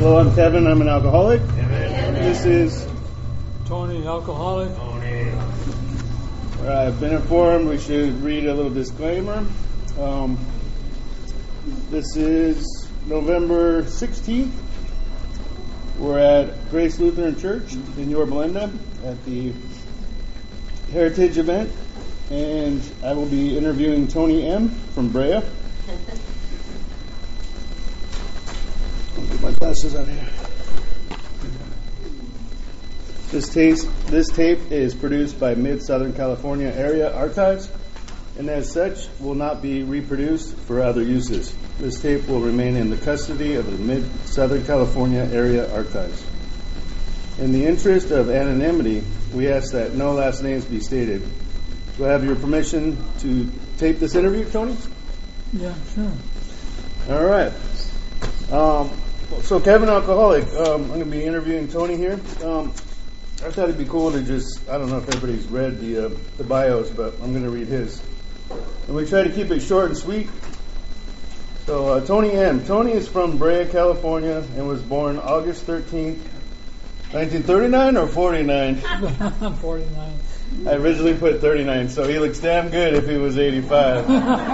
Hello, I'm Kevin. I'm an alcoholic. Amen. This is Tony, alcoholic. Tony. I've been informed we should read a little disclaimer. This is November 16th. We're at Grace Lutheran Church in Yorba Linda at the Heritage event, and I will be interviewing Tony M. from Brea. I'll get my glasses out here. This tape is produced by Mid-Southern California Area Archives, and as such will not be reproduced for other uses. This tape will remain in the custody of the Mid-Southern California Area Archives. In the interest of anonymity, we ask that no last names be stated. Do I have your permission to tape this interview, Tony? Yeah, sure. All right. So Kevin, alcoholic. I'm going to be interviewing Tony here. I thought it'd be cool to just, I don't know if everybody's read the bios, but I'm going to read his. And we try to keep it short and sweet. So Tony M. Tony is from Brea, California, and was born August 13th, 1939 or 49? 49. I originally put 39, so he looks damn good if he was 85.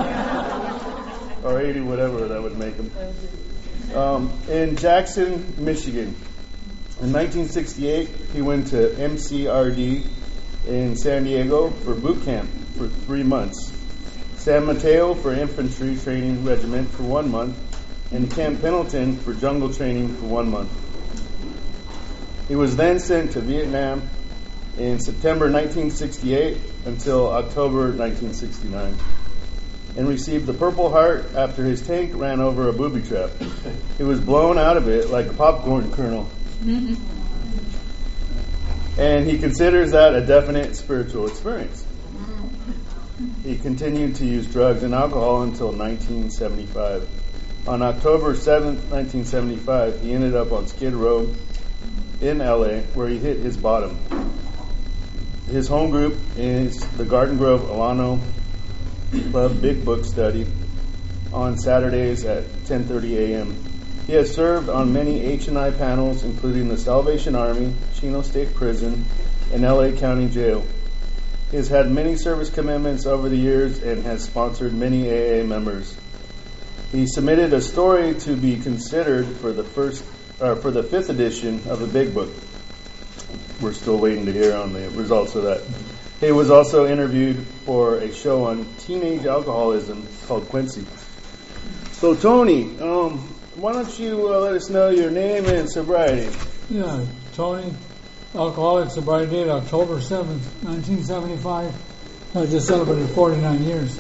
Or 80, whatever that would make him. In Jackson, Michigan. In 1968, he went to MCRD in San Diego for boot camp for 3 months. San Mateo for infantry training regiment for 1 month, and Camp Pendleton for jungle training for 1 month. He was then sent to Vietnam in September 1968 until October 1969, and received the Purple Heart after his tank ran over a booby trap. He was blown out of it like a popcorn kernel. And he considers that a definite spiritual experience. He continued to use drugs and alcohol until 1975. On October 7th, 1975, he ended up on Skid Row in LA, where he hit his bottom. His home group is the Garden Grove Alano Club Big Book Study on Saturdays at 10:30 a.m. He has served on many H&I panels, including the Salvation Army, Chino State Prison, and LA County Jail. He has had many service commitments over the years and has sponsored many AA members. He submitted a story to be considered for the fifth edition of the Big Book. We're still waiting to hear on the results of that. He was also interviewed for a show on teenage alcoholism called Quincy. So Tony, why don't you let us know your name and sobriety? Yeah, Tony, alcoholic, sobriety date October 7th, 1975. I just celebrated 49 years.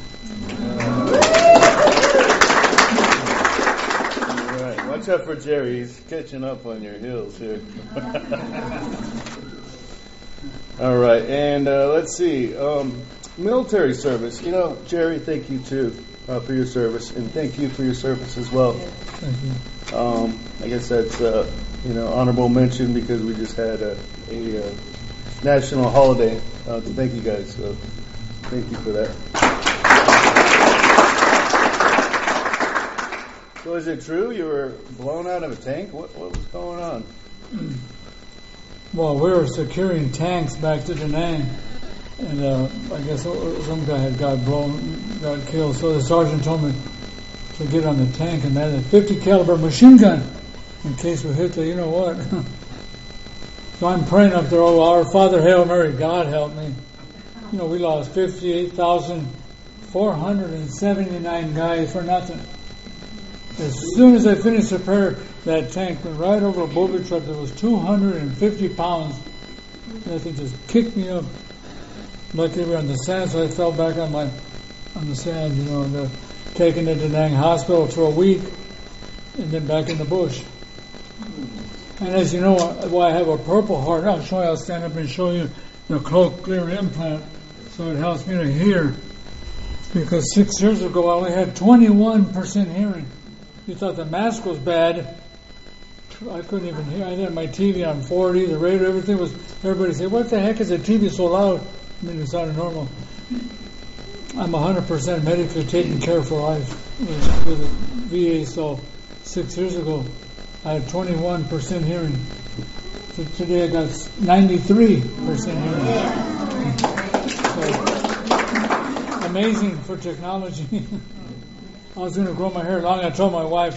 All right, watch out for Jerry. He's catching up on your heels here. All right, and let's see. Military service. You know, Jerry, thank you too for your service, and thank you for your service as well. Thank you. I guess that's honorable mention because we just had a national holiday to thank you guys. So thank you for that. So is it true you were blown out of a tank? What was going on? Well, we were securing tanks back to Da Nang, and I guess some guy got killed. So the sergeant told me to get on the tank and had a 50 caliber machine gun in case we hit the you know what. So I'm praying up there, oh, our Father, Hail Mary, God help me. You know, we lost 58,479 guys for nothing. As soon as I finished the prayer, that tank went right over a booby trap that was 250 pounds. That thing just kicked me up. Luckily we were on the sand, so I fell back on the sand, you know, and taken to Da Nang Hospital for a week, and then back in the bush. And as you know, why I have a Purple Heart, I'll stand up and show you the cochlear implant, so it helps me to hear. Because 6 years ago, I only had 21% hearing. You thought the mask was bad. I couldn't even hear. I had my TV on 40, the radio, everything was. Everybody said, "What the heck is the TV so loud?" I mean, it sounded normal. I'm 100% medically taken care of for life with the VA. So 6 years ago, I had 21% hearing. So today I got 93% hearing. So, amazing for technology. I was going to grow my hair long. I told my wife,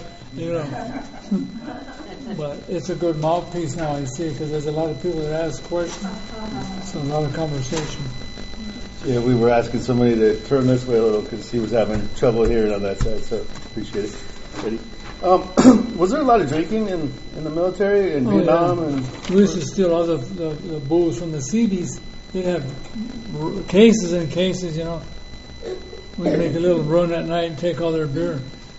but it's a good mouthpiece now, I see, because there's a lot of people that ask questions. So a lot of conversation. Yeah, we were asking somebody to turn this way a little because he was having trouble hearing on that side, so appreciate it. Eddie. Was there a lot of drinking in the military in Vietnam? Yeah. And we used to steal all the booze from the CBs. They'd have cases and cases, We'd make a little run at night and take all their beer.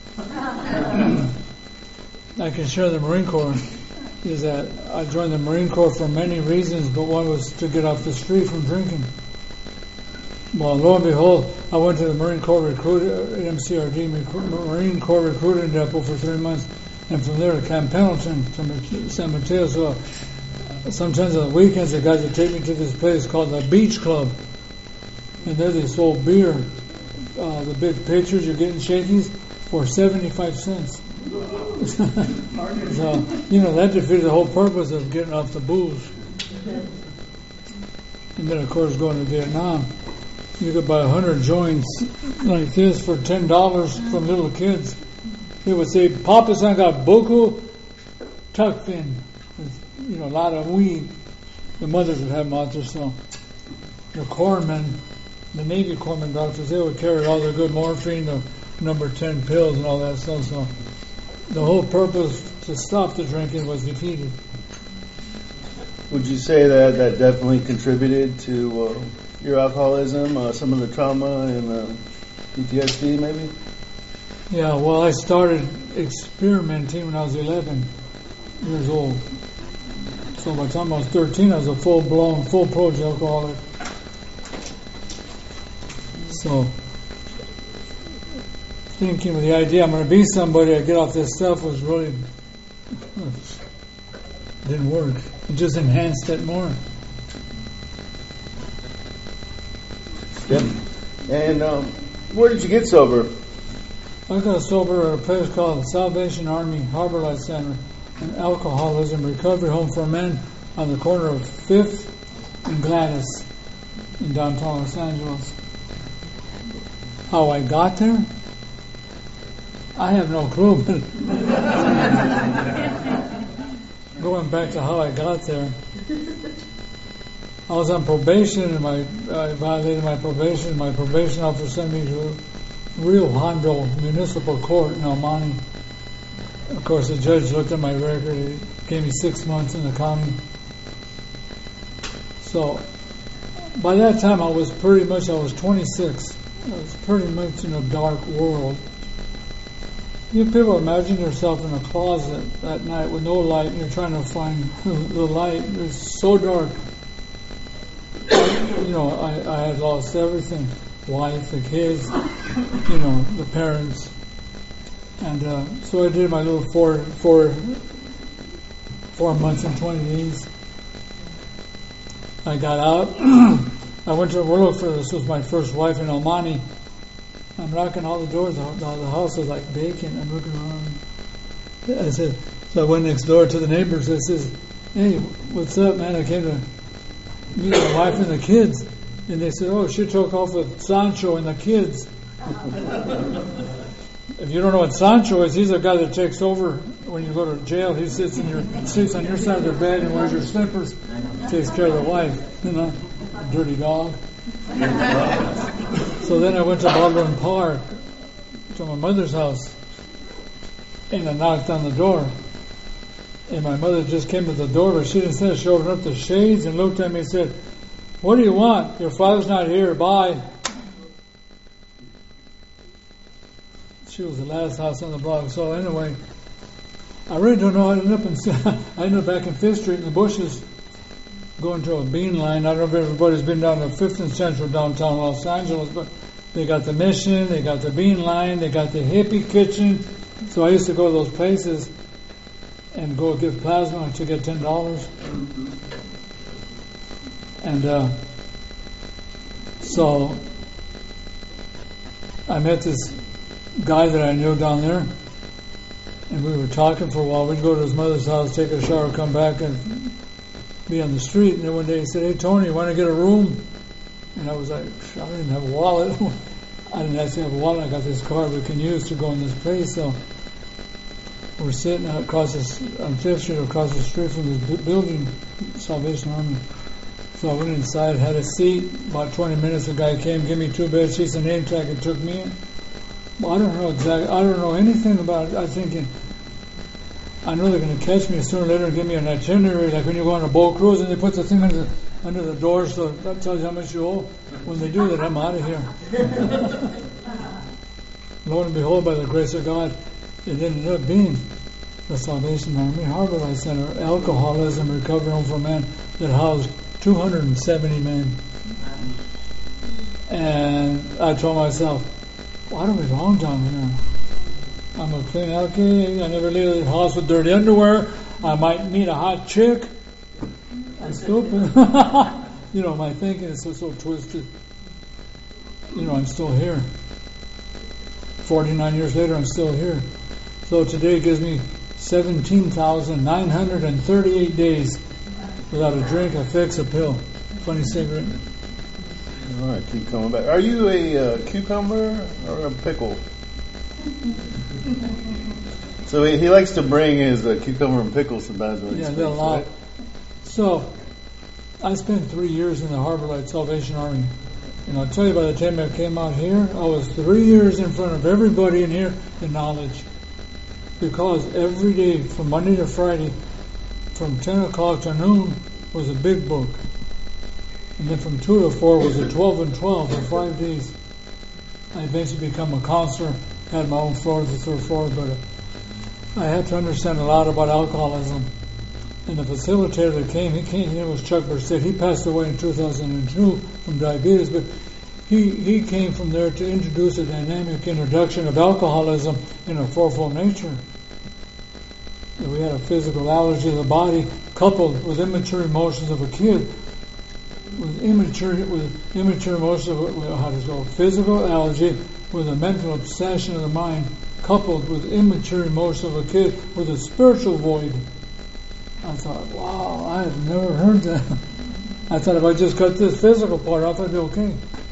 I can share the Marine Corps is that I joined the Marine Corps for many reasons, but one was to get off the street from drinking. Well, lo and behold, I went to the Marine Corps MCRD, Marine Corps recruiting depot for 3 months, and from there to Camp Pendleton, to San Mateo. So sometimes on the weekends, the guys would take me to this place called the Beach Club, and there they sold beer, the big pitchers you're getting shakies, for 75 cents. So, that defeated the whole purpose of getting off the booze. And then, of course, going to Vietnam. You could buy 100 joints like this for $10 from little kids. They would say, Papa-san got boku tuck fin. A lot of weed. The mothers would have them out there. So the corpsmen, the Navy corpsmen doctors, they would carry all their good morphine, the number 10 pills and all that stuff. So the whole purpose to stop the drinking was defeated. would you say that definitely contributed to your alcoholism, some of the trauma and PTSD maybe? Yeah, well, I started experimenting when I was 11 years old. So by the time I was 13, I was a full-blown, full-pledged alcoholic. So, thinking with the idea I'm going to be somebody, I get off this stuff was really, didn't work. It just enhanced it more. Yep. And where did you get sober? I got sober at a place called the Salvation Army Harbor Light Center, an alcoholism recovery home for men on the corner of 5th and Gladys in downtown Los Angeles. How I got there? I have no clue, but going back to how I got there, I was on probation and I violated my probation. My probation officer sent me to Rio Hondo Municipal Court in El Monte. Of course, the judge looked at my record. He gave me 6 months in the county. So, by that time, I was 26. I was pretty much in a dark world. You people imagine yourself in a closet at night with no light, and you're trying to find the light. It's so dark. I had lost everything. Wife, the kids, the parents. And so I did my little four months and 20 days. I got out. I went to work for this was my first wife in El Monte. I'm knocking all the doors. The house was like bacon. I'm looking around. So I went next door to the neighbors. I says, "Hey, what's up, man? I came to meet my wife and the kids." And they said, "Oh, she took off with Sancho and the kids." If you don't know what Sancho is, he's a guy that takes over when you go to jail. He sits on your side of the bed and wears your slippers. Takes care of the wife, dirty dog. So then I went to Baldwin Park to my mother's house, and I knocked on the door. And my mother just came to the door, but she didn't say it. She opened up the shades and looked at me and said, "What do you want? Your father's not here. Bye." She was the last house on the block. So anyway, I really don't know how I ended up I ended up back in 5th Street in the bushes, going to a bean line. I don't know if everybody's been down to 5th and Central downtown Los Angeles, but they got the Mission, they got the bean line, they got the hippie kitchen. So I used to go to those places and go get plasma to get $10. And so I met this guy that I knew down there, And we were talking for a while. We'd go to his mother's house, take a shower, come back, and be on the street. And then one day he said, "Hey, Tony, you want to get a room?" And I was like, "I don't even have a wallet." I didn't actually have a wallet. I got this card we can use to go in this place. So we're sitting across on 5th Street, across the street from this building, Salvation Army. So I went inside, had a seat. About 20 minutes, the guy came, gave me 2 bed sheets, a name tag, and took me in. Well, I don't know exactly. I don't know anything about it. I'm thinking, I know they're going to catch me sooner or later and give me an itinerary, like when you go on a boat cruise and they put the thing under the door so that tells you how much you owe. When they do that, I'm out of here. Lo and behold, by the grace of God, it ended up being the Salvation Army Harbor Life Center, Alcoholism Recovery Home for Men, that housed 270 men. And I told myself, why don't we belong down here? I'm a clean alky. I never leave the house with dirty underwear. I might meet a hot chick. I'm stupid. My thinking is so twisted. I'm still here. 49 years later, I'm still here. So today gives me 17,938 days without a drink, a fix, a pill. Funny cigarette. All right, keep coming back. Are you a cucumber or a pickle? So he likes to bring his cucumber and pickle sometimes when he speaks, a lot. Right? So I spent 3 years in the Harbor Light Salvation Army. And I'll tell you, by the time I came out here, I was 3 years in front of everybody in here in knowledge. Because every day, from Monday to Friday, from 10 o'clock to noon, was a big book. And then from 2 to 4 was a 12 and 12 for 5 days. I eventually became a counselor, had my own floor, the 3rd floor, but I had to understand a lot about alcoholism. And the facilitator that came, his name was Chuck Burstett. He passed away in 2002 from diabetes, but he came from there to introduce a dynamic introduction of alcoholism in a fourfold nature. And we had a physical allergy of the body coupled with immature emotions of a kid. With immature emotions of physical allergy with a mental obsession of the mind coupled with immature emotions of a kid with a spiritual void. I thought, wow, I have never heard that. I thought if I just cut this physical part off, I'd be okay.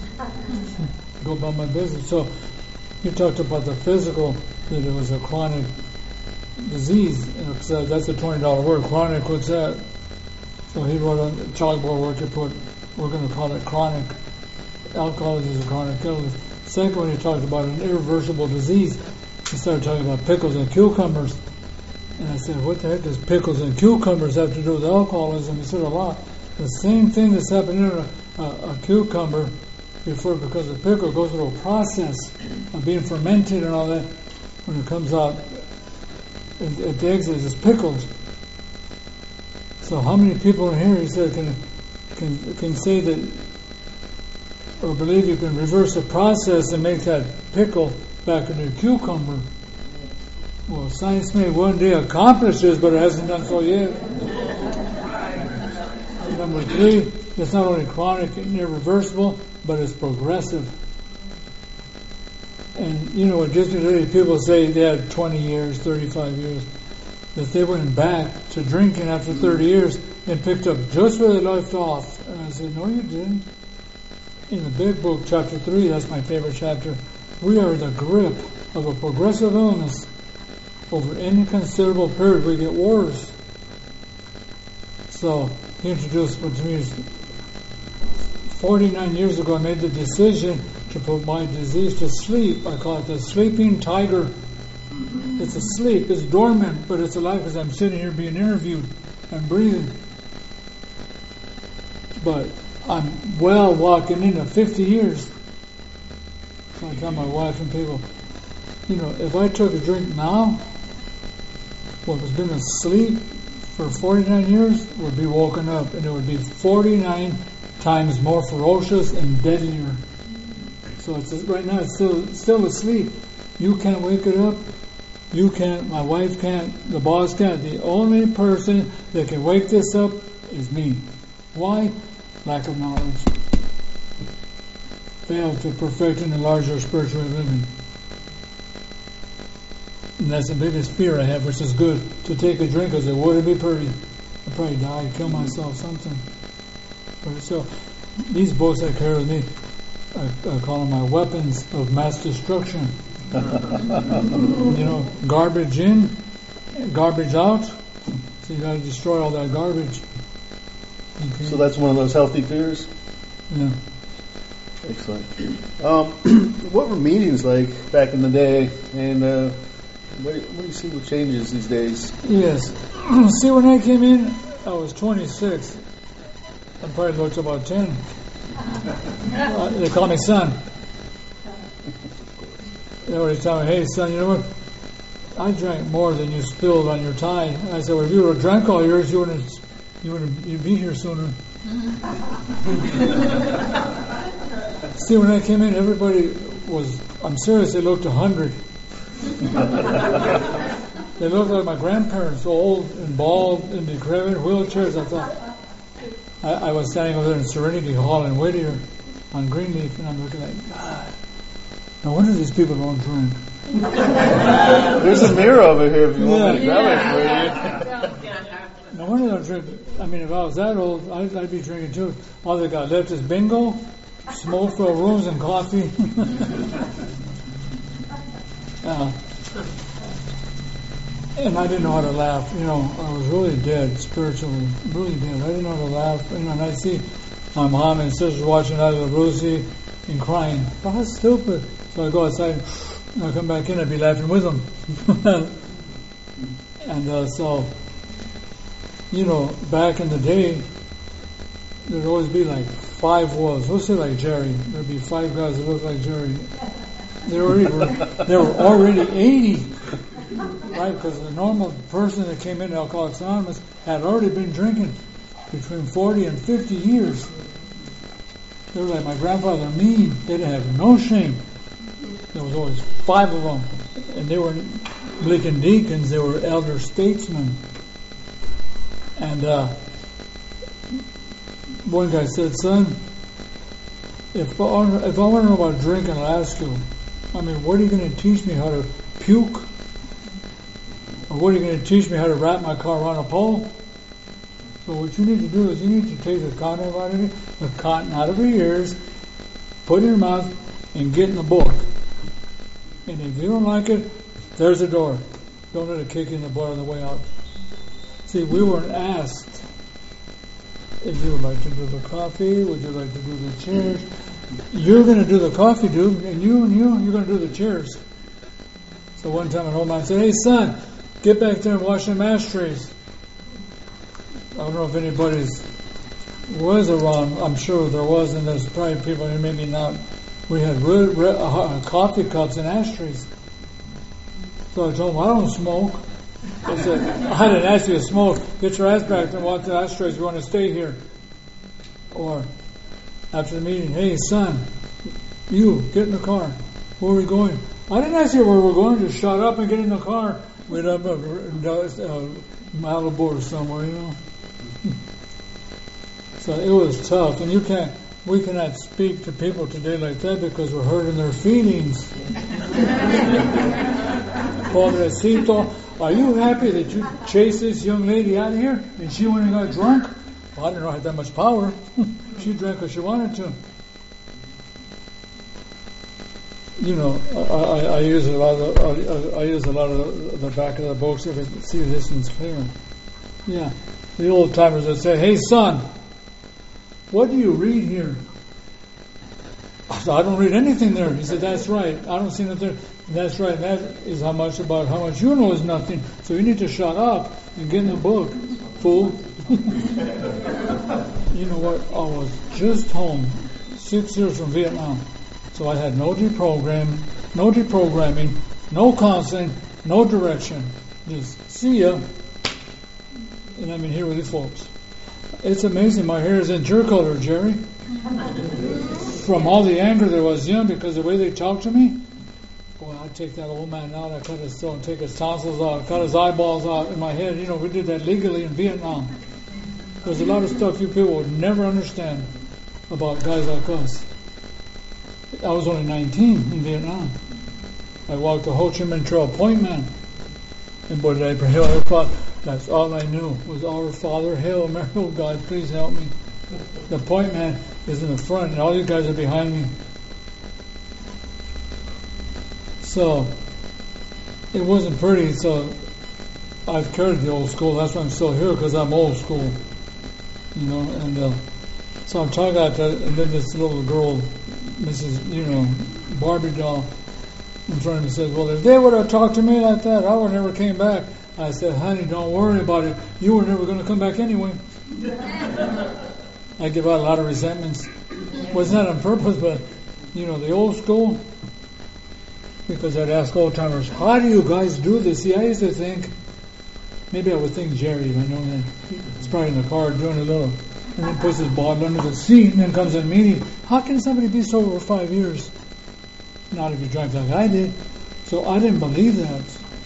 Go about my business. So he talked about the physical, that it was a chronic disease. So that's a $20 word. Chronic, what's that? So he wrote on chalkboard where he put, we're going to call it chronic. Alcoholism is a chronic illness. Second one, he talked about an irreversible disease. He started talking about pickles and cucumbers. And I said, what the heck does pickles and cucumbers have to do with alcoholism? He said, a lot. The same thing that's happening in a cucumber before, because the pickle goes through a process of being fermented and all that. When it comes out, at the exit, it's pickled. So how many people in here, he said, can say that, or believe you can reverse the process and make that pickle back into a cucumber? Well, science may one day accomplish this, but it hasn't done so yet. Number 3, it's not only chronic and irreversible, but it's progressive. And what gets me today, people say they had 20 years, 35 years, that they went back to drinking after 30 years and picked up just where they left off. And I said, no, you didn't. In the big book, chapter 3, that's my favorite chapter, we are in the grip of a progressive illness. Over any considerable period, we get worse. So he introduced what to me is 49 years ago, I made the decision to put my disease to sleep. I call it the sleeping tiger. It's asleep, it's dormant, but it's alive because I'm sitting here being interviewed and breathing. But I'm well walking into 50 years. So I tell my wife and people, if I took a drink now, what was been asleep for 49 years would be woken up, and it would be 49 times more ferocious and deadlier. So right now it's still asleep. You can't wake it up. You can't. My wife can't. The boss can't. The only person that can wake this up is me. Why? Lack of knowledge. Failed to perfect and enlarge our spiritual living. And that's the biggest fear I have, which is good, to take a drink, because it wouldn't be pretty. I'd probably die, kill myself, something. But so, these books I carry with me, I call them my weapons of mass destruction. Garbage in, garbage out. So you got to destroy all that garbage. Okay. So that's one of those healthy fears? Yeah. Excellent. What were meetings like back in the day, and what do you see with changes these days? Yes. See, when I came in, I was 26. I probably looked about 10. They call me son. They always tell me, hey son, you know what? I drank more than you spilled on your tie. And I said, well, if you would have drank all yours, you'd be here sooner. See, when I came in, everybody was, I'm serious, they looked 100. They looked like my grandparents, old and bald and decrepit, wheelchairs. I thought, I was standing over there in Serenity Hall in Whittier on Greenleaf, and I'm looking like, God, no wonder these people don't drink. There's a mirror over here if you want me to grab it for you. No wonder they don't drink. I mean, if I was that old, I'd be drinking too. All they got left is bingo, smoke-filled rooms, and coffee. And I didn't know how to laugh. I was really dead spiritually, really dead. I didn't know how to laugh. And I see my mom and sisters watching out of the Rusi and crying. Oh, that's stupid. So I go outside and I come back in, I'd be laughing with them. And so, back in the day, there'd always be like 5 wolves. Let's say like Jerry. There'd be 5 guys that looked like Jerry. They were already 80. Right, because the normal person that came into Alcoholics Anonymous had already been drinking between 40 and 50 years. They were like my grandfather, mean. They didn't have no shame. There was always 5 of them. And they were Blicken deacons, they were elder statesmen. And one guy said, son, if I want to know about drinking, I'll ask you, what are you going to teach me, how to puke? Or what are you going to teach me, how to wrap my car around a pole? So what you need to do is you need to take the cotton out of your ears, put it in your mouth, and get in the book. And if you don't like it, there's the door. Don't let it kick you in the butt on the way out. See, we weren't asked if you would like to do the coffee, would you like to do the chairs. You're going to do the coffee, dude, and you're going to do the chairs. So one time an old man said, hey son, get back there and wash them ashtrays. I don't know if anybody's was around. I'm sure there was, and there's probably people here, maybe not. We had coffee cups and ashtrays. So I told him, I don't smoke. I said, I didn't ask you to smoke. Get your ass back there and watch the ashtrays. You want to stay here. Or after the meeting, hey son, you get in the car. Where are we going? I didn't ask you where we're going. Just shut up and get in the car. We'd up Malibu or somewhere, So it was tough, and we cannot speak to people today like that because we're hurting their feelings. Pobrecito, are you happy that you chased this young lady out of here and she went and got drunk? Well, I didn't know I had that much power. She drank because she wanted to. I use a lot of the back of the books if I see this one's clear. Yeah, the old timers would say, "Hey son, what do you read here?" I said, "I don't read anything there." He said, "That's right. I don't see nothing. That's right. That is how much you know is nothing. So you need to shut up and get in the book, fool." You know what? I was just home 6 years from Vietnam. So I had no deprogramming, no counseling, no direction. Just see ya. And I'm in here with you folks. It's amazing. My hair is in your color, Jerry. From all the anger that was young because the way they talked to me. Boy, I'd take that old man out. I'd cut his throat, take his tonsils out, cut his eyeballs out in my head. We did that legally in Vietnam. There's a lot of stuff you people would never understand about guys like us. I was only 19 in Vietnam. I walked the Ho Chi Minh Trail, Point Man. And boy, did I pray, Hail, Father. That's all I knew was Our Father, Hail Mary, oh God, please help me. The point man is in the front, and all you guys are behind me. So, it wasn't pretty, so I've carried the old school. That's why I'm still here, because I'm old school. You know, and so I'm talking about that, and then this little girl, Mrs., Barbie doll, in front of me says, well, if they would have talked to me like that, I would never came back. I said, honey, don't worry about it. You were never going to come back anyway. I give out a lot of resentments. Well, it's not on purpose, but, the old school, because I'd ask old timers, how do you guys do this? See, I used to think, maybe I would think Jerry, I know that he's probably in the car doing a little, and then puts his bottle under the seat, and then comes in meeting. How can somebody be sober for 5 years? Not if you drive like I did. So I didn't believe that.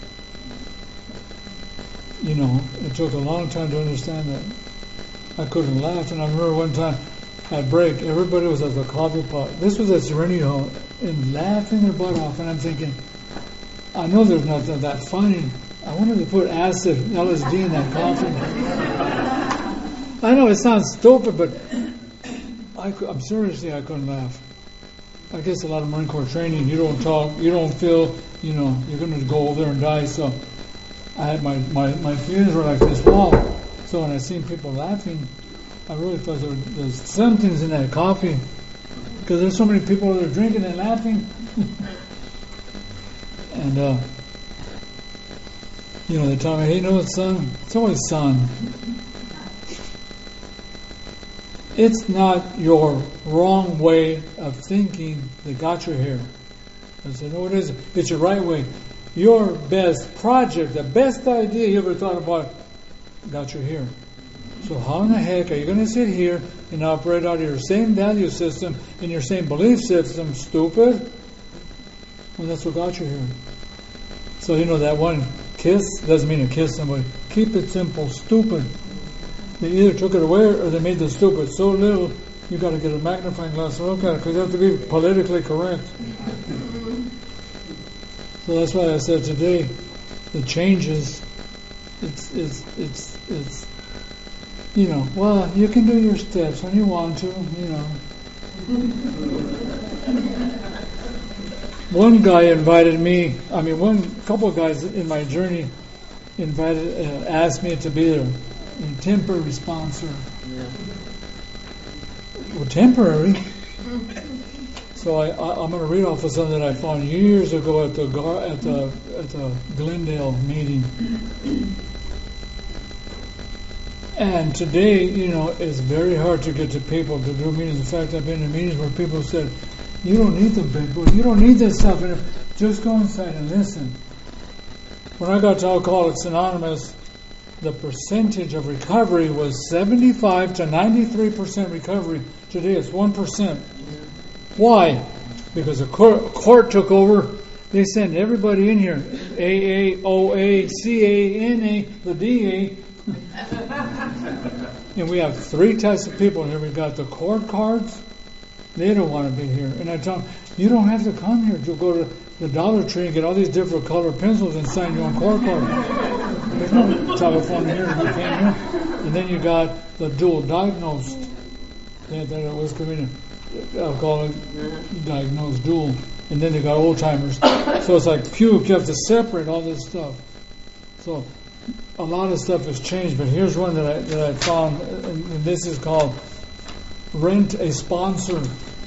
It took a long time to understand that. I couldn't laugh, and I remember one time at break, everybody was at the coffee pot. This was at Serenity Hall, and laughing their butt off, and I'm thinking, I know there's nothing that funny. I wonder if they put acid, LSD in that coffee. I know it sounds stupid, but I'm seriously, I couldn't laugh. I guess a lot of Marine Corps training, you don't talk, you don't feel, you're going to go over there and die. So I had my feelings were like this wall. So when I seen people laughing, I really thought there's something's in that coffee, because there's so many people that are drinking and laughing. And they tell me, hey, son, it's always son. It's not your wrong way of thinking that got you here. I said, no, it isn't. It's your right way. Your best project, the best idea you ever thought about, got you here. So how in the heck are you going to sit here and operate out of your same value system and your same belief system, stupid? Well, that's what got you here. So that one kiss doesn't mean to kiss somebody. Keep it simple, stupid. They either took it away or they made the stupid so little you got to get a magnifying glass to look at it, because you have to be politically correct. So that's why I said today, the changes. It's well, you can do your steps when you want to. One guy invited me. Couple of guys in my journey asked me to be their temporary sponsor. Yeah. Well, temporary. So I'm going to read off of something that I found years ago at the Glendale meeting. And today, it's very hard to get to people to do meetings. In fact, I've been in meetings where people said, "You don't need the big book. You don't need this stuff. Just go inside and listen." When I got to Alcoholics Anonymous, the percentage of recovery was 75 to 93% recovery. Today it's 1%. Why? Because the court took over. They sent everybody in here. AA, OA, CA, NA, the DA. And we have 3 types of people here. We've got the court cards. They don't want to be here. And I tell them, you don't have to come here to go to the Dollar Tree and get all these different colored pencils and sign your own court card. There's no telephone here. You came here. And then you got the dual diagnosed. That was convenient. I'll call it diagnosed dual. And then they got old timers. So it's like puke. You have to separate all this stuff. So a lot of stuff has changed. But here's one that I found, and this is called Rent a Sponsor.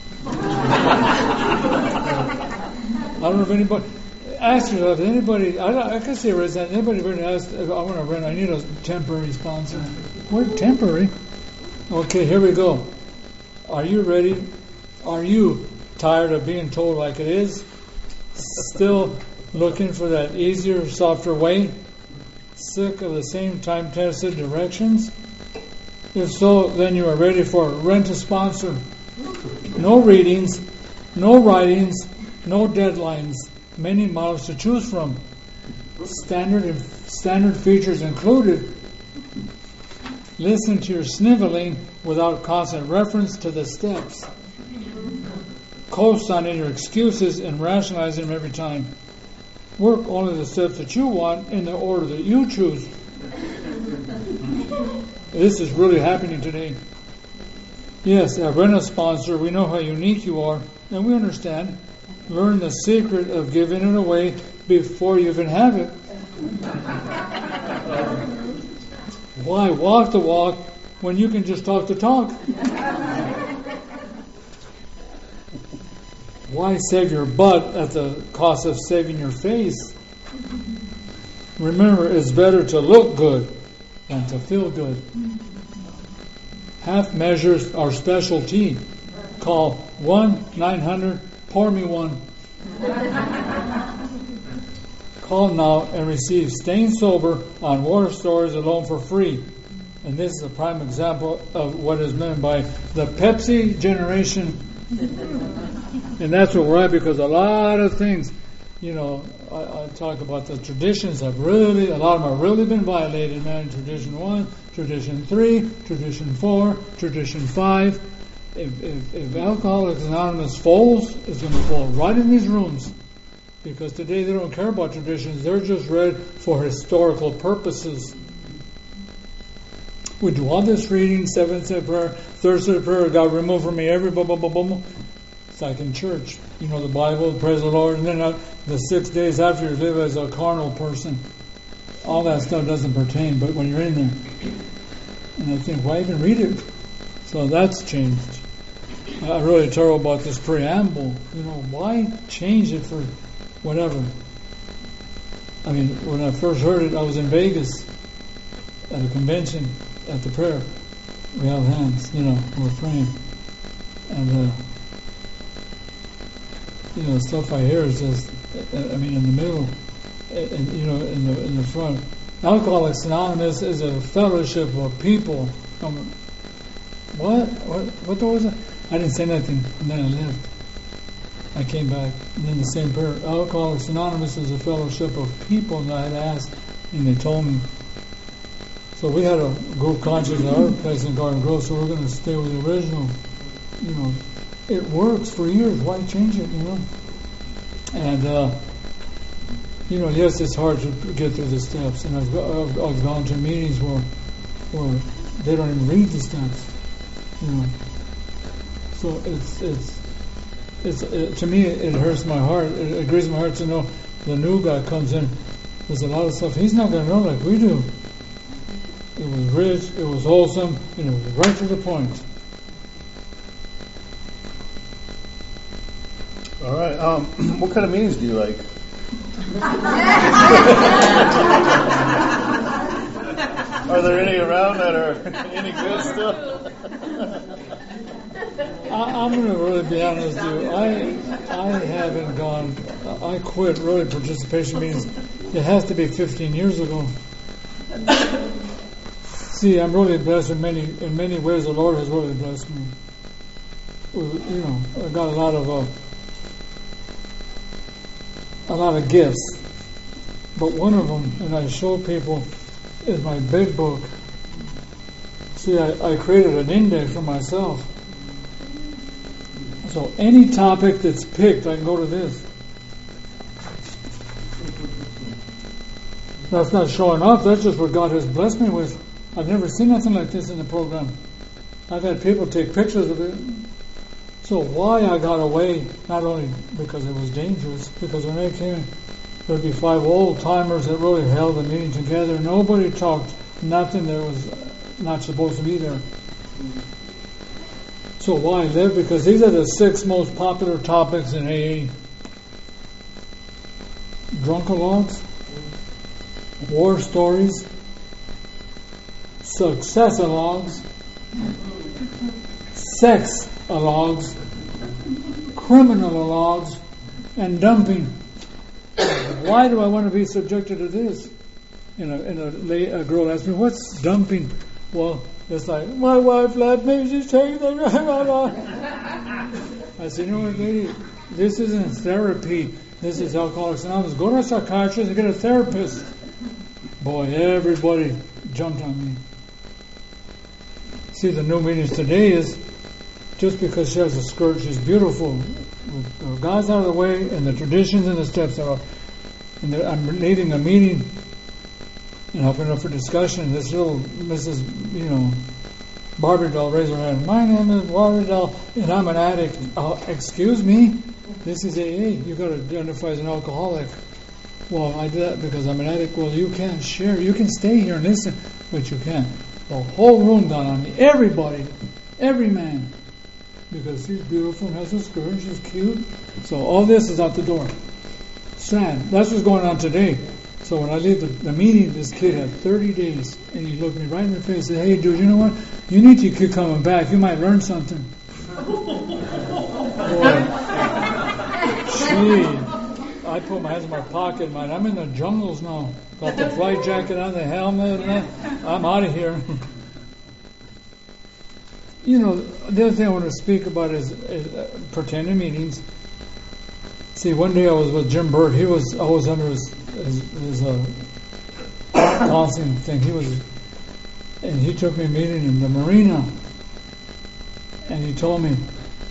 I don't know if anybody ask yourself. Anybody? I can see it. Anybody ever asked? I want to rent. I need a temporary sponsor. What temporary? Okay, here we go. Are you ready? Are you tired of being told like it is? Still looking for that easier, softer way? Sick of the same time-tested directions? If so, then you are ready for Rent a Sponsor. No readings, no writings, no deadlines, many models to choose from. Standard features included. Listen to your sniveling without constant reference to the steps. Co-signing your excuses and rationalizing them every time. work only the steps that you want in the order that you choose. This is really happening today. Yes, I've been a sponsor. We know how unique you are, and we understand. Learn the secret of giving it away before you even have it. Why walk the walk when you can just talk the talk? Why save your butt at the cost of saving your face? Remember, it's better to look good than to feel good. Half measures are specialty. Call 1-900, pour me one. Call now and receive Staying Sober on War Stories alone for free. And this is a prime example of what is meant by the Pepsi generation. And that's what we're at, because a lot of things, I talk about the traditions a lot of them have really been violated, man. Tradition 1, Tradition 3, Tradition 4, Tradition 5. If Alcoholics Anonymous falls, it's going to fall right in these rooms. Because today they don't care about traditions. They're just read for historical purposes. We do all this reading, 7th prayer, 3rd prayer, God remove from me every blah, blah, blah, blah. It's like in church. The Bible, praise the Lord, and then the 6 days after you live as a carnal person. All that stuff doesn't pertain, but when you're in there. And I think, why even read it? So that's changed. I'm really terrible about this preamble. Why change it for whatever? I mean, when I first heard it, I was in Vegas at a convention at the prayer. We held hands, we're praying. And, stuff I hear is just, in the middle, and in the front. Alcoholics Anonymous is a fellowship of people. What was it? I didn't say nothing, and then I left. I came back, and then the same prayer. Alcoholics Anonymous is a fellowship of people that I had asked, and they told me. So we had a group conscience at our place in Garden Grove, so we're going to stay with the original. It works for years. Why change it? And yes, it's hard to get through the steps. And I've gone to meetings where they don't even read the steps. So it's to me it hurts my heart. It grieves my heart to know the new guy comes in. There's a lot of stuff he's not going to know like we do. It was rich, it was wholesome, and it was right to the point. All right. What kind of meetings do you like? Are there any around that are any good still? I'm going to really be honest with you. I haven't gone. I quit really participation meetings. It has to be 15 years ago. See, I'm really blessed in many ways. The Lord has really blessed me. I got a lot of gifts, but one of them, and I show people, is my big book. See, I created an index for myself. So any topic that's picked, I can go to this. That's not showing off, that's just what God has blessed me with. I've never seen nothing like this in the program. I've had people take pictures of it. So why I got away, not only because it was dangerous, because when I came, there'd be 5 old-timers that really held the meeting together. Nobody talked nothing that was not supposed to be there. So why live? Because these are the 6 most popular topics in AA. Drunkalogs, war stories, successalogs, sexalogs, criminalogs, and dumping. Why do I want to be subjected to this? A girl asked me, "What's dumping?" Well, it's like, my wife left me, she's taking the I said, lady, this isn't therapy. This is Alcoholics Anonymous. Go to a psychiatrist and get a therapist. Boy, everybody jumped on me. See, the new meetings today is just because she has a skirt, she's beautiful. God's out of the way, and the traditions and the steps are off. and I'm leading a meeting and opening up for discussion. And this little Mrs. Barbie doll raised her hand. My name is Barbie doll, and I'm an addict. Excuse me? This is AA. You've got to identify as an alcoholic. Well, I do that because I'm an addict. Well, you can't share. You can stay here and listen, but you can't. The whole room got on me. Everybody. Every man. Because she's beautiful and has a skirt and she's cute. So all this is out the door. Sad. That's what's going on today. So when I leave the meeting, this kid had 30 days. And he looked me right in the face and said, hey, dude, you know what? You need to keep coming back. You might learn something. Boy. Gee. I put my hands in my pocket, man. I'm in the jungles now. Got the flight jacket on, the helmet, and that. I'm out of here. The other thing I want to speak about is pretending meetings. See, one day I was with Jim Burt. I was under his counseling thing. And he took me meeting in the marina. And he told me,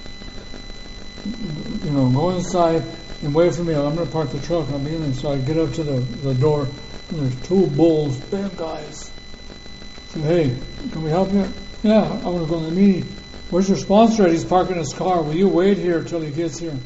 go inside and wait for me. I'm going to park the truck. I'll be in there. So I get up to the door, and there's two bulls, big guys. I said, hey, can we help you? Yeah, I want to go to the meeting. Where's your sponsor at? He's parking his car. Will you wait here until he gets here?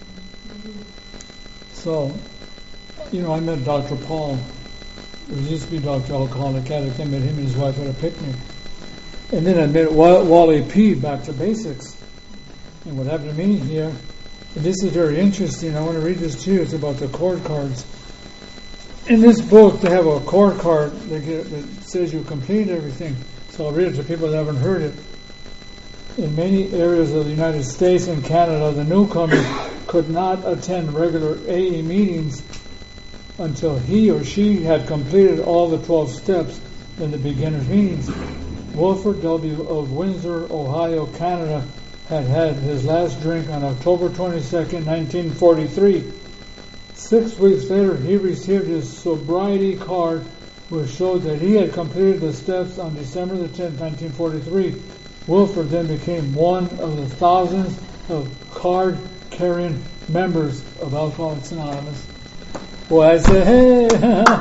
So, I met Dr. Paul. It used to be Dr. Alcoholic Addict. I met him and his wife at a picnic. And then I met Wally P. Back to Basics. And what happened to me here, and this is very interesting. I want to read this to you. It's about the cord cards. In this book, they have a cord card that says you complete everything. So I'll read it to people that haven't heard it. In many areas of the United States and Canada, the newcomers could not attend regular AA meetings until he or she had completed all the 12 steps in the beginner's meetings. Wilford W. of Windsor, Ohio, Canada, had his last drink on October 22nd, 1943. 6 weeks later, he received his sobriety card, which showed that he had completed the steps on December the 10th, 1943. Wilford then became one of the thousands of card-carrying members of Alcoholics Anonymous. Boy, I said, hey!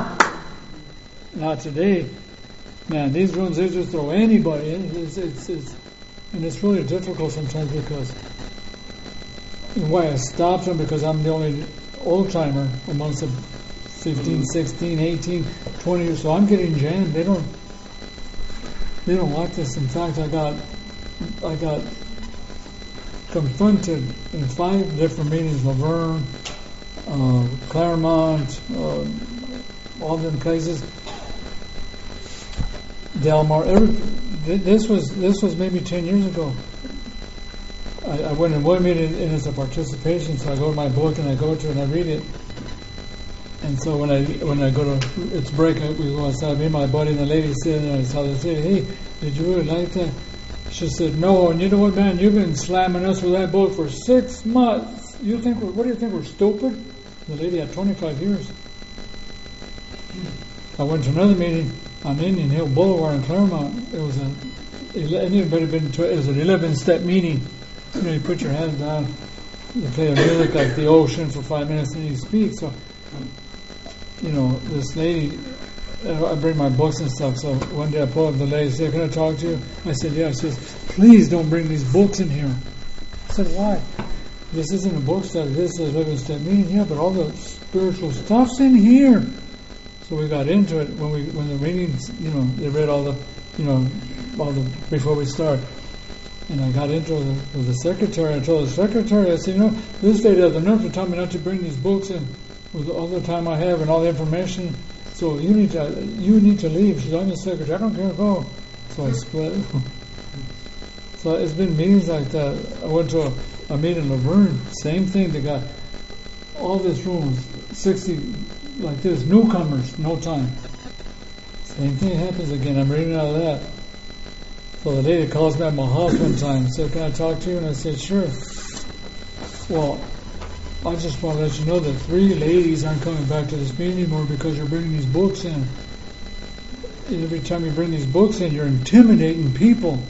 Not today. Man, these rooms, they just throw anybody in. And it's really difficult sometimes because why I stopped them, because I'm the only old-timer amongst the 15, 16, 18, 20 years. So I'm getting jammed. They don't like this. In fact, I got confronted in 5 different meetings: Laverne, Claremont, all them places, Delmar. This was maybe 10 years ago. I went in one meeting and it's a participation, so I go to my book and I go to it and I read it. And so when I go to its break, we go outside. Me and my buddy and the lady said, and I saw her say, "Hey, did you really like that?" She said, "No." And you know what, man? You've been slamming us with that book for 6 months. What do you think? We're stupid? The lady had 25 years. I went to another meeting on Indian Hill Boulevard in Claremont. It was an 11-step meeting. You put your head down, you play music like the ocean for 5 minutes, and you speak. So, this lady, I bring my books and stuff. So one day I pulled up the lady and said, "Can I talk to you?" I said, "Yeah." She says, "Please don't bring these books in here." I said, "Why?" "This isn't a book study. This is a 11-step meeting." "Yeah, but all the spiritual stuff's in here." So we got into it when the meetings, they read all the before we start. And I got into it with the secretary. I told the secretary, I said, this lady has the nerve to tell me not to bring these books in with all the time I have and all the information. So you need to leave. She said, "I'm the secretary. I don't care, go." So I split. So it's been meetings like that. I went to a meeting in Laverne. Same thing. They got all this room, 60 like this, newcomers, no time. Same thing happens again. I'm reading out of that. So the lady calls me at my house one time and said, "Can I talk to you?" And I said, "Sure." "Well, I just want to let you know that 3 ladies aren't coming back to this meeting anymore because you're bringing these books in. Every time you bring these books in, you're intimidating people.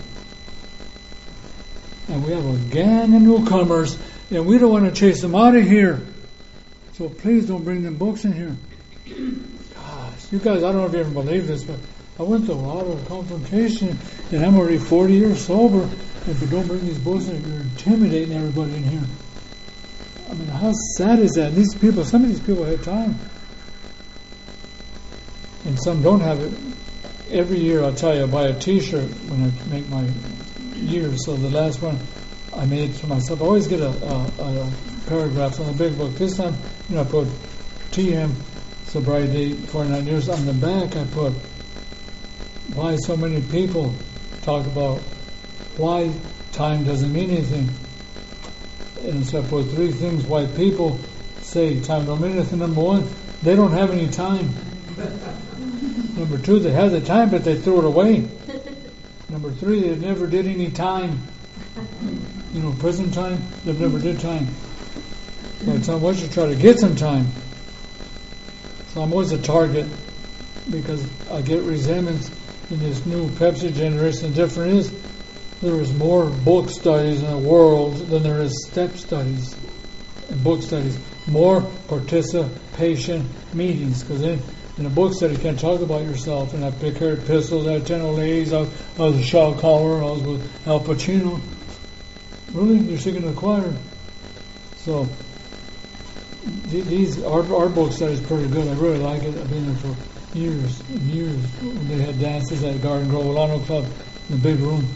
And we have a gang of newcomers, and we don't want to chase them out of here." So please don't bring them books in here. Gosh, you guys, I don't know if you ever believe this, but I went through a lot of confrontation, and I'm already 40 years sober. If you don't bring these books in, you're intimidating everybody in here. I mean, how sad is that? These people, some of these people have time. And some don't have it. Every year, I'll tell you, I buy a T-shirt when I make my years. So the last one I made for myself, I always get a paragraph on the big book. This time, I put TM, sobriety date, 49 years. On the back, I put why so many people talk about why time doesn't mean anything. And so I put 3 things why people say time don't mean anything. Number 1, they don't have any time. Number 2, they have the time, but they threw it away. Number 3, they never did any time. Prison time, they never did time. So I tell them, why don't you try to get some time? So I'm always a target because I get resentments in this new Pepsi generation. The difference is there is more book studies in the world than there is step studies and book studies. More participation meetings, because in a book study you can't talk about yourself. And I prepared pistols, I had 10 old ladies, I was a shot caller, I was with Al Pacino. Really? You're singing in the choir? So our book study is pretty good. I really like it. I've been there for years and years. When they had dances at Garden Grove Alano Club in the big room.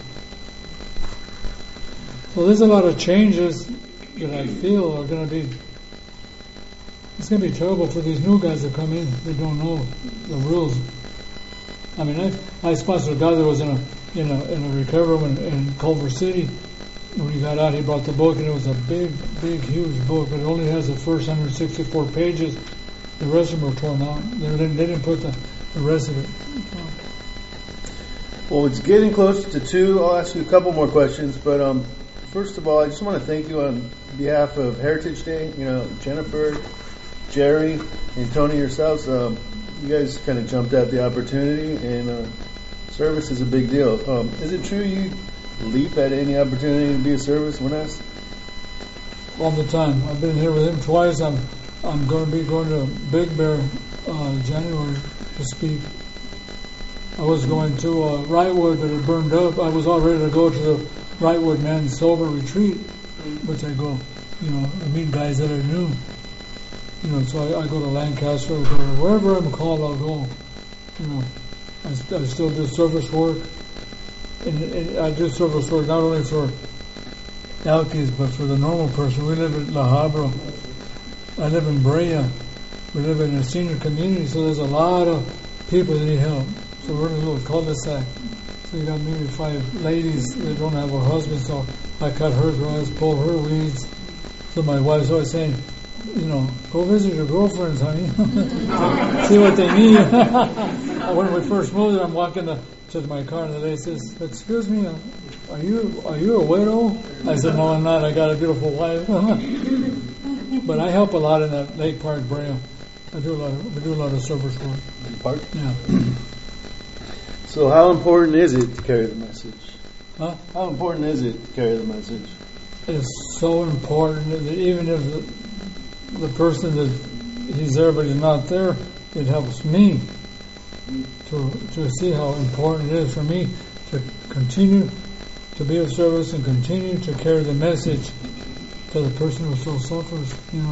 So there's a lot of changes that I feel are going to be. It's going to be terrible for these new guys that come in. They don't know the rules. I mean, I sponsored a guy that was in a recovery room in Culver City. When he got out, he brought the book, and it was a big, huge book, but it only has the first 164 pages. The rest of them were torn out. They didn't put the rest of it. Well, it's getting close to 2. I'll ask you a couple more questions, but first of all, I just want to thank you on behalf of Heritage Day. Jennifer, Jerry, and Tony yourselves. You guys kind of jumped at the opportunity, and service is a big deal. Is it true you leap at any opportunity to be of service when asked? All the time. I've been here with him twice. I'm going to be going to Big Bear January to speak. I was going to Wrightwood, but it burned up. I was all ready to go to the Wrightwood Men's Sober Retreat, which I go, I meet guys that I knew. So I go to Lancaster, I go to wherever I'm called, I'll go. I still do service work. And I do service work not only for alkies, but for the normal person. We live in La Habra. I live in Brea. We live in a senior community, so there's a lot of people that need help. So we're in a little cul-de-sac. So you got maybe 5 ladies that don't have a husband, so I cut her grass, pull her weeds. So my wife's always saying, go visit your girlfriends, honey. See what they need. When we first moved, I'm walking to my car, and the lady says, "Excuse me, are you a widow?" I said, "No, I'm not. I got a beautiful wife." But I help a lot in that Lake Park, Brea. We do a lot of service work. Park? Yeah. So how important is it to carry the message? Huh? How important is it to carry the message? It's so important that even if the person that he's there but he's not there, it helps me to see how important it is for me to continue to be of service and continue to carry the message to the person who still suffers.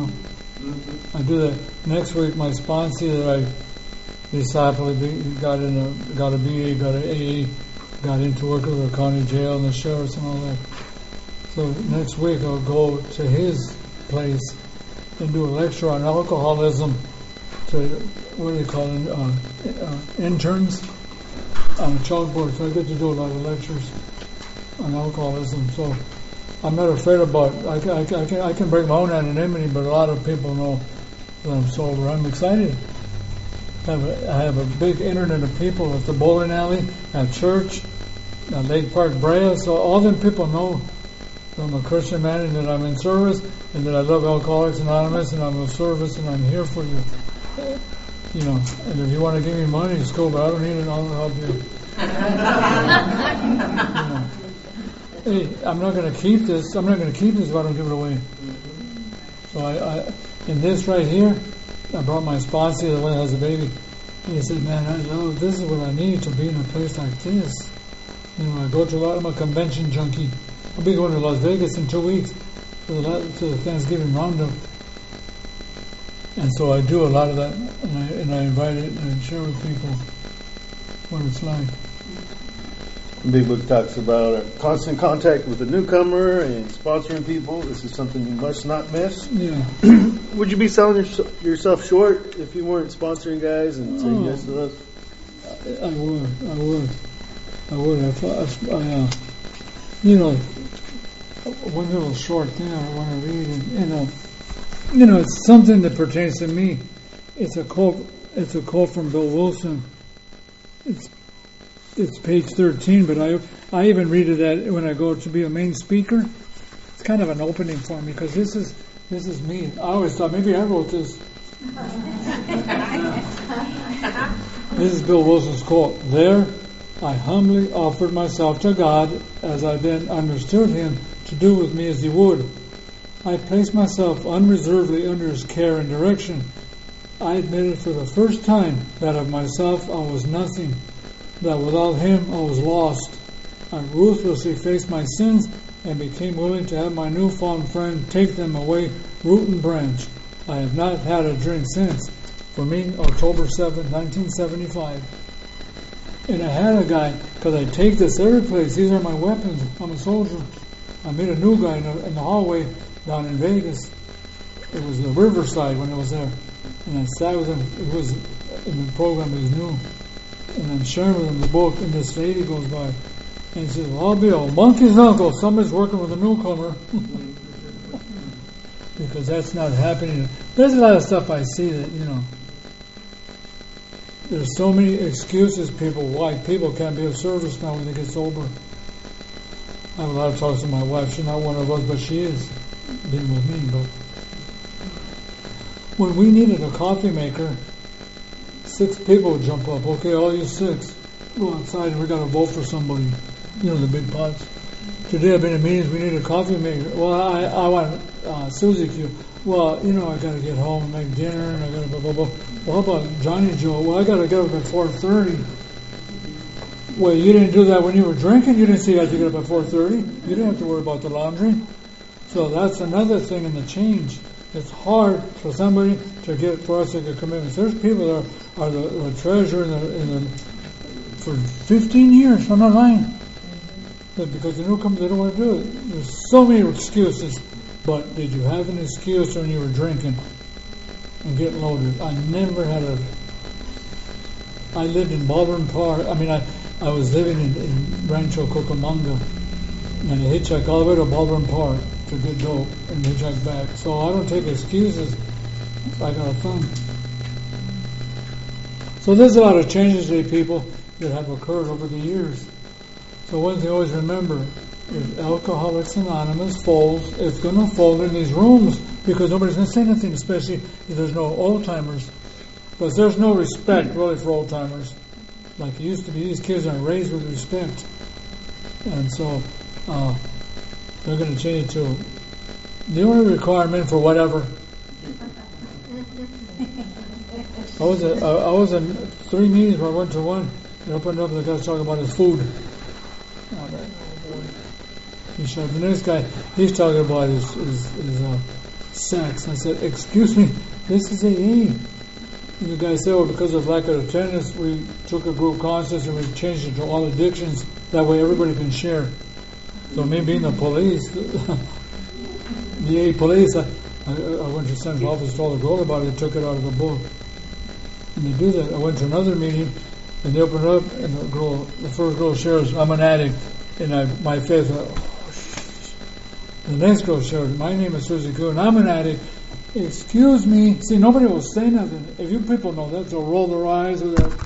I do that. Next week, my sponsor that I discipled got a BA, got an AA, got into work with the county jail and the sheriffs and all that. So next week I'll go to his place and do a lecture on alcoholism to, what do you call it, interns on a chalkboard. So I get to do a lot of lectures on alcoholism. So I'm not afraid about it. I can break my own anonymity, but a lot of people know that I'm sober. I'm excited. I have a big internet of people at the bowling alley, at church, at Lake Park, Brea. So all them people know that I'm a Christian man and that I'm in service and that I love Alcoholics Anonymous and I'm of service and I'm here for you. And if you want to give me money, it's cool, but I don't need it. I'll help you. Hey, I'm not going to keep this. I'm not going to keep this if I don't give it away. So And this right here, I brought my sponsor, the one that has a baby. And he said, man, this is what I need to be in a place like this. You know, I go to a lot of my convention junkie. I'll be going to Las Vegas in 2 weeks to the Thanksgiving roundup. And so I do a lot of that, and I invite it and I share with people what it's like. Big Book talks about constant contact with the newcomer and sponsoring people. This is something you must not miss. Yeah. Would you be selling yourself short if you weren't sponsoring guys and saying yes to us? I would. You know, one little short thing I want to read, and it's something that pertains to me. It's a quote from Bill Wilson. It's page 13, but I even read it when I go to be a main speaker. It's kind of an opening for me because this is me. I always thought maybe I wrote this. This is Bill Wilson's quote. There, I humbly offered myself to God as I then understood Him to do with me as He would. I placed myself unreservedly under His care and direction. I admitted for the first time that of myself I was nothing, that without Him I was lost. I ruthlessly faced my sins and became willing to have my newfound friend take them away root and branch. I have not had a drink since. For me, October 7th, 1975. And I had a guy, because I take this every place. These are my weapons. I'm a soldier. I met a new guy in the hallway down in Vegas. It was the Riverside when I was there. And I sat with him. It was in the program, he was new. And I'm sharing with him the book, and this lady goes by. And he says, well, I'll be a monkey's uncle. Somebody's working with a newcomer. Because that's not happening. There's a lot of stuff I see that, there's so many excuses why people can't be of service now when they get sober. I have a lot of talks with my wife. She's not one of us, but she is being with me. But when we needed a coffee maker, 6 people would jump up. Okay, all you 6, go outside and we got to vote for somebody. The big pots. Today I've been in meetings, we need a coffee maker. Well, I want Susie Q. Well, I got to get home and make dinner, and I got to blah, blah, blah. Well, how about Johnny Joe? Well, I got to get up at 4:30. Well, you didn't do that when you were drinking. You didn't say you had to get up at 4:30. You didn't have to worry about the laundry. So that's another thing in the change. It's hard for somebody for us to get commitments. There's people that are the treasurer for 15 years. I'm not lying. But because the newcomers, they don't want to do it. There's so many excuses. But did you have an excuse when you were drinking and getting loaded? I never had I lived in Baldwin Park. I was living in Rancho Cucamonga. And I hitchhiked all the way to Baldwin Park to get dope and hitchhike back. So I don't take excuses. I got a fun. So there's a lot of changes to people that have occurred over the years. So one thing always remember, if Alcoholics Anonymous folds, it's going to fold in these rooms because nobody's going to say nothing, especially if there's no old-timers. But there's no respect really for old-timers. Like it used to be, these kids are raised with respect. And so they're going to change it to the only requirement for whatever. I was in 3 meetings where I went to one and opened up and the guy was talking about his food. The next guy, he's talking about his sex. I said, excuse me, this is AA. And the guy said, well, because of lack of attendance, we took a group conscience and we changed it to all addictions. That way everybody can share. So me being the police, the AA police, I went to central office, told the girl about it, took it out of the book. And they do that. I went to another meeting, and they opened it up, and the first girl shares, I'm an addict. And my face went, the next girl shares, my name is Susie Kuhn, I'm an addict. Excuse me. See, nobody will say nothing. If you people know that, they'll roll their eyes or they'll...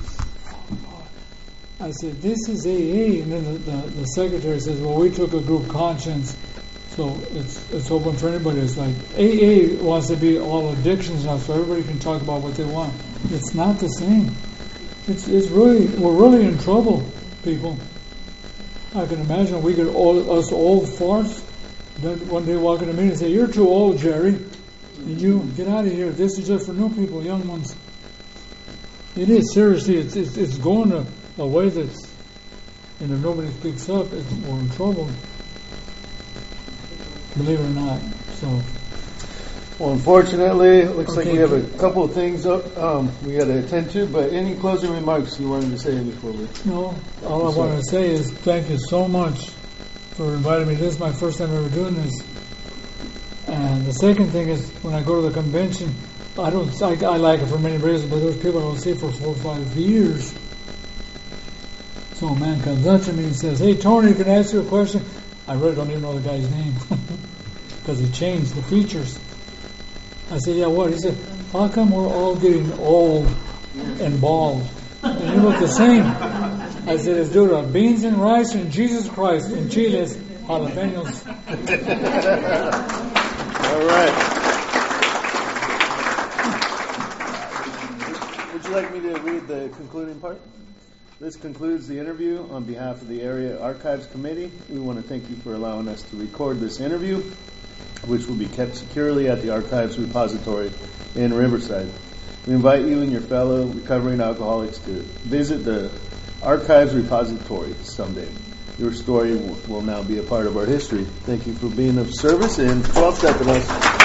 I said, this is AA. And then the secretary says, well, we took a group conscience, so it's open for anybody. It's like, AA wants to be all addictions now, so everybody can talk about what they want. It's not the same. We're really in trouble, people. I can imagine us old farts then one day walk in the meeting and say, you're too old, Jerry. And you get out of here. This is just for new people, young ones. It is, seriously. It's going a way that's, and if nobody speaks up, we're in trouble. Believe it or not. So. Well, unfortunately, it looks like we have a couple of things we got to attend to. But any closing remarks you wanted to say before we? No. All I want to say is thank you so much for inviting me. This is my first time ever doing this. And the second thing is, when I go to the convention, I like it for many reasons, but there's people I don't see for 4 or 5 years. So a man comes up to me and says, "Hey, Tony, can I ask you a question?" I really don't even know the guy's name because he changed the features. I said, "Yeah, what?" He said, "How come we're all getting old and bald? And you look the same." I said, "It's due to beans and rice and Jesus Christ and chiles, jalapenos." All right. Would you like me to read the concluding part? This concludes the interview. On behalf of the Area Archives Committee, we want to thank you for allowing us to record this interview, which will be kept securely at the Archives Repository in Riverside. We invite you and your fellow recovering alcoholics to visit the Archives Repository someday. Your story will now be a part of our history. Thank you for being of service, and 12 step with us.